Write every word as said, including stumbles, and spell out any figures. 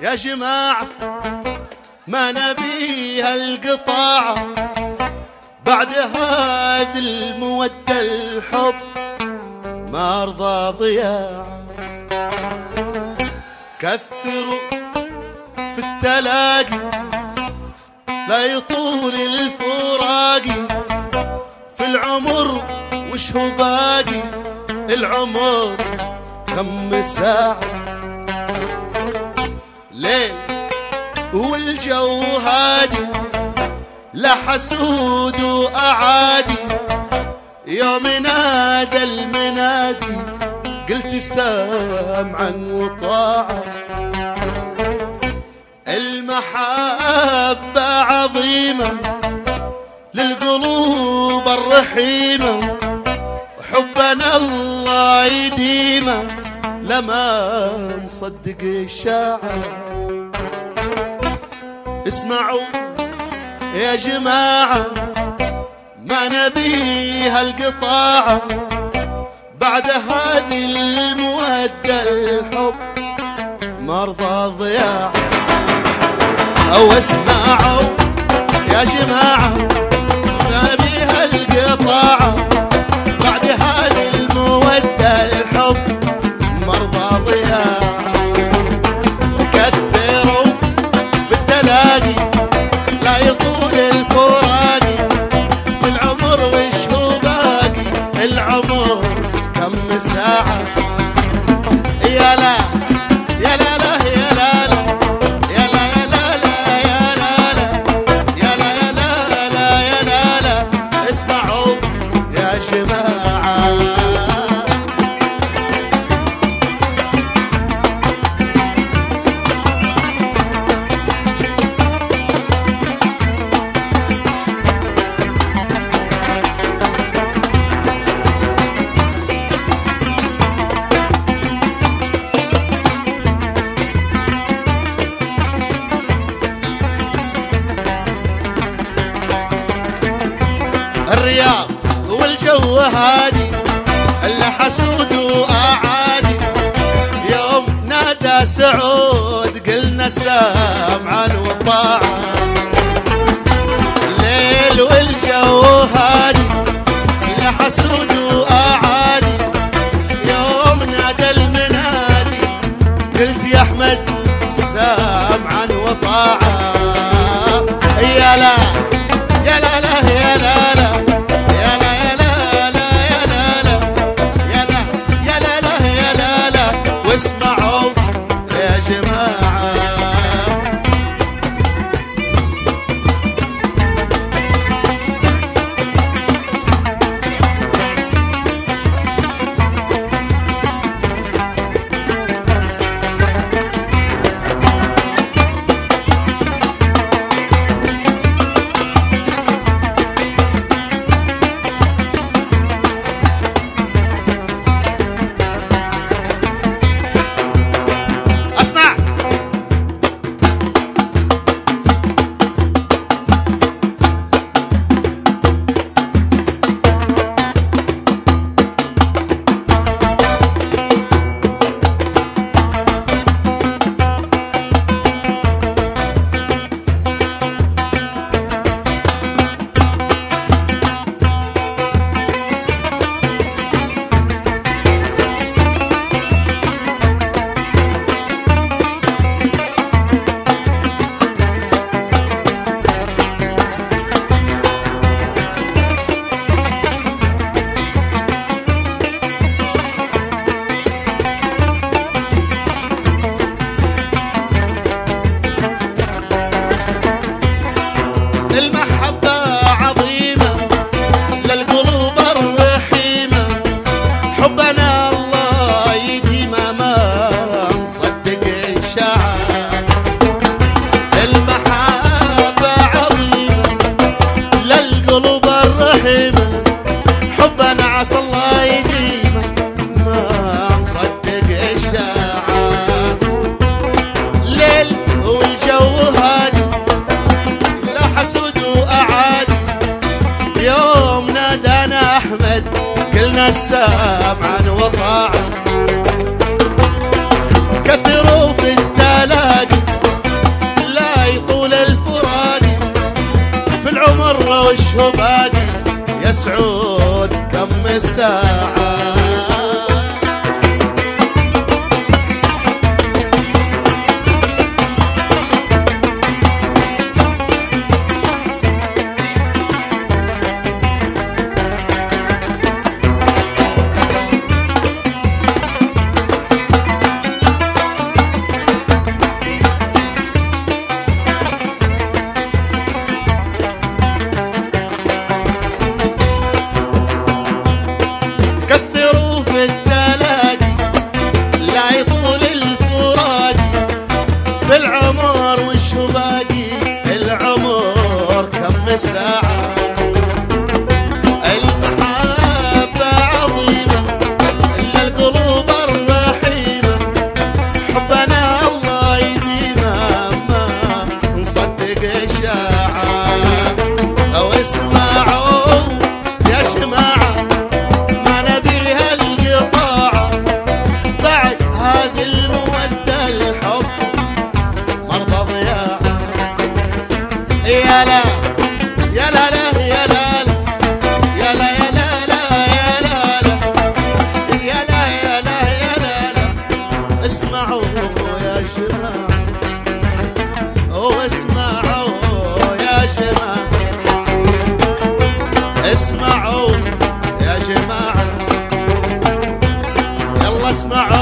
يا جماعة ما نبيها القطاعة بعد هذه المودة الحب ما أرضى ضياعة. كثروا في التلاقي لا يطول الفراقي في العمر وش هو باقي العمر كم ساعة. ليل والجو هادي لا حسود وأعادي يوم نادى المنادي قلت سامعا وطاعة. المحبة عظيمة للقلوب الرحيمة وحبنا الله يديمه لما نصدق الشاعر. اسمعوا يا جماعة ما نبيها القطاعة بعد هذه المودة الحب مرضى ضياع. أو اسمعوا يا جماعة ما نبيها القطاعة بعد هذه المودة الحب مرضى ضياع. كثروا في التلاقي لا يطول الفراقي في العمر وش هو باقي العمر كم ساعة. يا لا يا لا لا يا لا لا يا لا يا لا لا يا لا يا لا يا لا لا يا لا لا. اسمعوا يا جماعة الرياض والجو هادي اللي حسود وأعادي يوم نادى سعود قلنا سامعا وطاعة. الليل والجو هادي اللي حسود وأعادي يوم نادى المنادي قلت يا أحمد سامعا وطاعة. يا لا يا لا لا يا لا لا يا لا يا لا لا يا لا لا يا لا يا لا لا يا لا لا. واسمعوا يا جماعة كلنا سامعا وطاعا. كثروا في التلاقي مرة وش هو باقي يا سعود كم الساعة. في العمر وش هو باقي العمر كم ساعة. المحبة عظيمة إلا القلوب الرحيمة حبنا الله يديمه ما نصدق إشاعة. أو اسمعوا يا جماعة ما نبيها القطاعة بعد هذه المودة الحب مرضى ضياعة. يا لا يا لا لا يا لا يا لا يا لا لا يا لا يا لا يا لا يا لا. اسمعوا يا جماعة واسمعوا يا جماعة اسمعوا يا جماعة يلا اسمعوا